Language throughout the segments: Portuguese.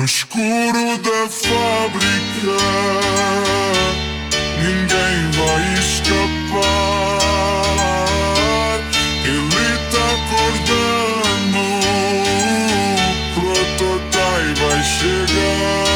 escuro da fábrica ninguém vai escapar. Ele tá acordando, o prototype vai chegar.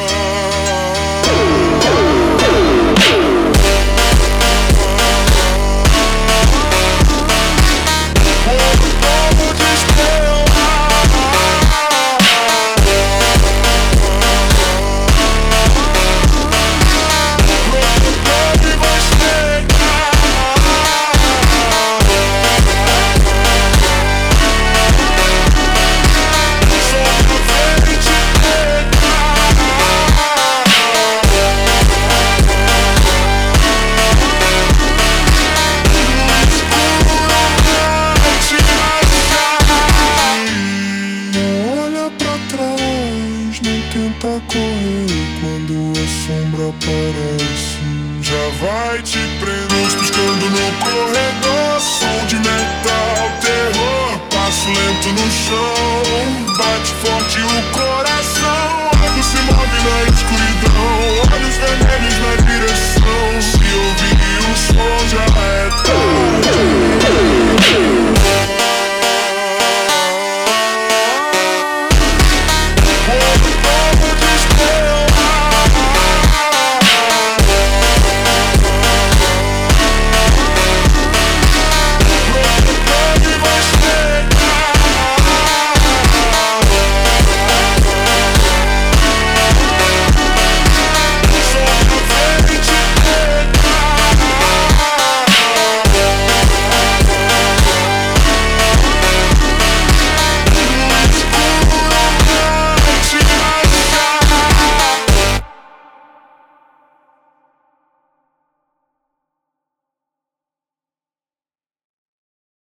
Tenta correr quando a sombra aparece. Já vai te prender, piscando no corredor. Som de metal, terror, passo lento no chão. Bate forte o